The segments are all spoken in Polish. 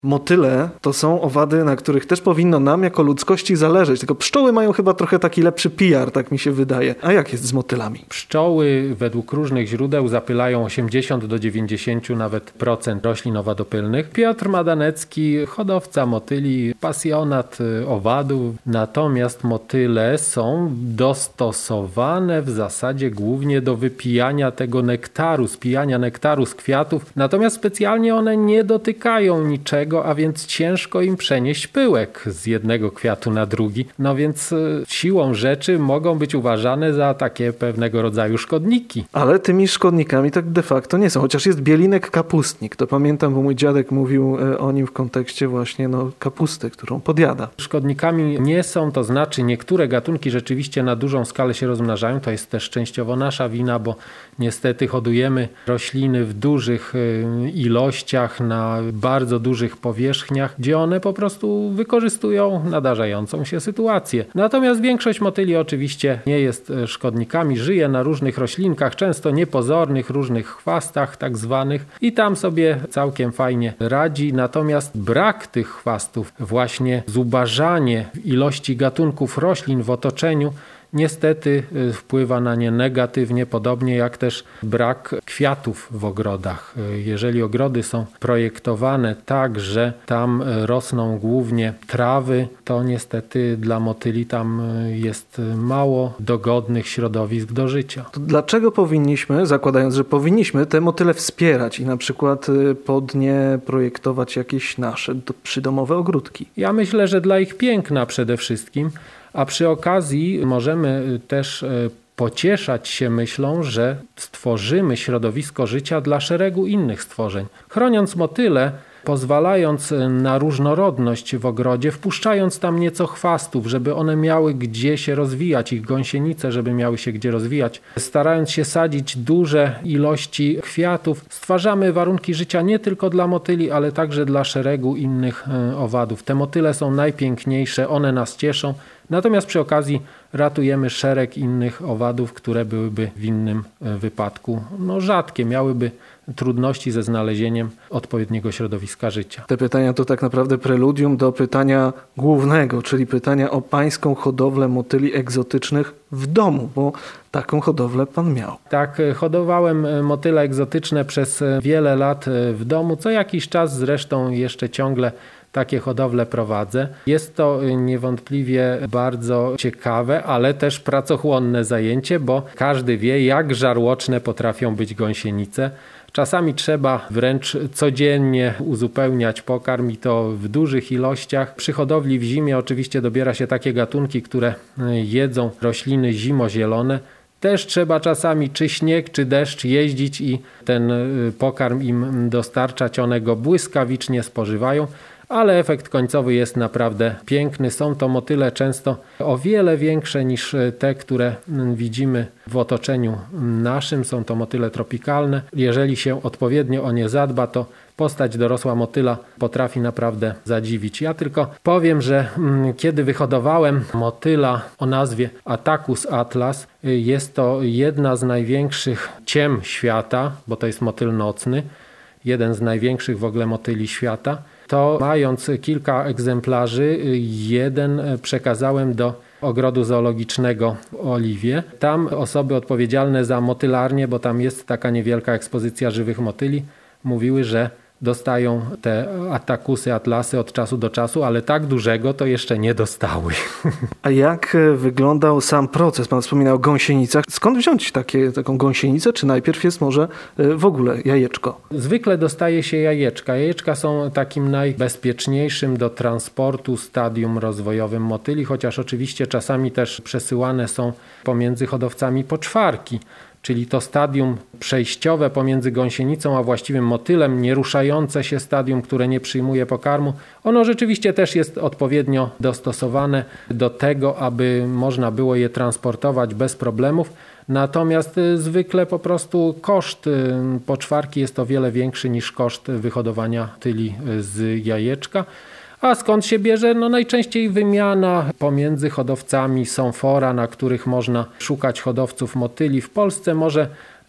Motyle to są owady, na których też powinno nam jako ludzkości zależeć. Tylko pszczoły mają chyba trochę taki lepszy PR, tak mi się wydaje. A jak jest z motylami? Pszczoły według różnych źródeł zapylają 80 do 90 nawet procent roślin owadopylnych. Piotr Madanecki, hodowca motyli, pasjonat owadów. Natomiast motyle są dostosowane w zasadzie głównie do wypijania tego nektaru, spijania nektaru z kwiatów. Natomiast specjalnie one nie dotykają niczego, a więc ciężko im przenieść pyłek z jednego kwiatu na drugi. No więc siłą rzeczy mogą być uważane za takie pewnego rodzaju szkodniki. Ale tymi szkodnikami tak de facto nie są. Chociaż jest bielinek kapustnik. To pamiętam, bo mój dziadek mówił o nim w kontekście właśnie kapusty, którą podjada. Szkodnikami nie są, to znaczy niektóre gatunki rzeczywiście na dużą skalę się rozmnażają. To jest też częściowo nasza wina, bo niestety hodujemy rośliny w dużych ilościach, na bardzo dużych powierzchniach, gdzie one po prostu wykorzystują nadarzającą się sytuację. Natomiast większość motyli oczywiście nie jest szkodnikami, żyje na różnych roślinkach, często niepozornych, różnych chwastach tak zwanych i tam sobie całkiem fajnie radzi. Natomiast brak tych chwastów, właśnie zubażanie ilości gatunków roślin w otoczeniu niestety wpływa na nie negatywnie, podobnie jak też brak kwiatów w ogrodach. Jeżeli ogrody są projektowane tak, że tam rosną głównie trawy, to niestety dla motyli tam jest mało dogodnych środowisk do życia. To dlaczego powinniśmy, zakładając, że powinniśmy te motyle wspierać i na przykład pod nie projektować jakieś nasze przydomowe ogródki? Ja myślę, że dla ich piękna przede wszystkim, a przy okazji możemy też pocieszać się myślą, że stworzymy środowisko życia dla szeregu innych stworzeń. Chroniąc motyle, pozwalając na różnorodność w ogrodzie, wpuszczając tam nieco chwastów, żeby one miały gdzie się rozwijać, ich gąsienice, żeby miały się gdzie rozwijać, starając się sadzić duże ilości kwiatów, stwarzamy warunki życia nie tylko dla motyli, ale także dla szeregu innych owadów. Te motyle są najpiękniejsze, one nas cieszą, natomiast przy okazji ratujemy szereg innych owadów, które byłyby w innym wypadku rzadkie, miałyby trudności ze znalezieniem odpowiedniego środowiska życia. Te pytania to tak naprawdę preludium do pytania głównego, czyli pytania o pańską hodowlę motyli egzotycznych w domu, bo taką hodowlę pan miał. Tak, hodowałem motyle egzotyczne przez wiele lat w domu, co jakiś czas zresztą jeszcze ciągle takie hodowle prowadzę. Jest to niewątpliwie bardzo ciekawe, ale też pracochłonne zajęcie, bo każdy wie, jak żarłoczne potrafią być gąsienice. Czasami trzeba wręcz codziennie uzupełniać pokarm i to w dużych ilościach. Przy hodowli w zimie oczywiście dobiera się takie gatunki, które jedzą rośliny zimozielone. Też trzeba czasami czy śnieg, czy deszcz jeździć i ten pokarm im dostarczać. One go błyskawicznie spożywają, ale efekt końcowy jest naprawdę piękny. Są to motyle często o wiele większe niż te, które widzimy w otoczeniu naszym. Są to motyle tropikalne. Jeżeli się odpowiednio o nie zadba, to postać dorosła motyla potrafi naprawdę zadziwić. Ja tylko powiem, że kiedy wyhodowałem motyla o nazwie Attacus atlas, jest to jedna z największych ciem świata, bo to jest motyl nocny, jeden z największych w ogóle motyli świata. To mając kilka egzemplarzy, jeden przekazałem do ogrodu zoologicznego w Oliwie. Tam osoby odpowiedzialne za motylarnię, bo tam jest taka niewielka ekspozycja żywych motyli, mówiły, że dostają te Attacusy, atlasy od czasu do czasu, ale tak dużego to jeszcze nie dostały. A jak wyglądał sam proces? Pan wspominał o gąsienicach. Skąd wziąć taką gąsienicę? Czy najpierw jest może w ogóle jajeczko? Zwykle dostaje się jajeczka. Jajeczka są takim najbezpieczniejszym do transportu stadium rozwojowym motyli, chociaż oczywiście czasami też przesyłane są pomiędzy hodowcami poczwarki. Czyli to stadium przejściowe pomiędzy gąsienicą a właściwym motylem, nieruszające się stadium, które nie przyjmuje pokarmu, ono rzeczywiście też jest odpowiednio dostosowane do tego, aby można było je transportować bez problemów. Natomiast zwykle po prostu koszt poczwarki jest o wiele większy niż koszt wyhodowania motyli z jajeczka. A skąd się bierze? Najczęściej wymiana pomiędzy hodowcami. Są fora, na których można szukać hodowców motyli. W Polsce może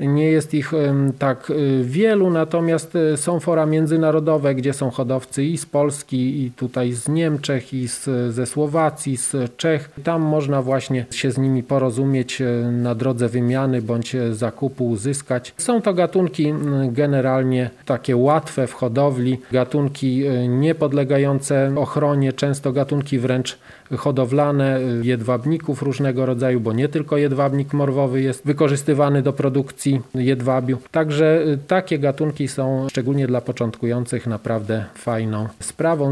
Nie jest ich tak wielu, natomiast są fora międzynarodowe, gdzie są hodowcy i z Polski, i tutaj z Niemczech, i ze Słowacji, z Czech. Tam można właśnie się z nimi porozumieć na drodze wymiany bądź zakupu uzyskać. Są to gatunki generalnie takie łatwe w hodowli, gatunki niepodlegające ochronie, często gatunki wręcz hodowlane jedwabników różnego rodzaju, bo nie tylko jedwabnik morwowy jest wykorzystywany do produkcji jedwabiu. Także takie gatunki są szczególnie dla początkujących naprawdę fajną sprawą.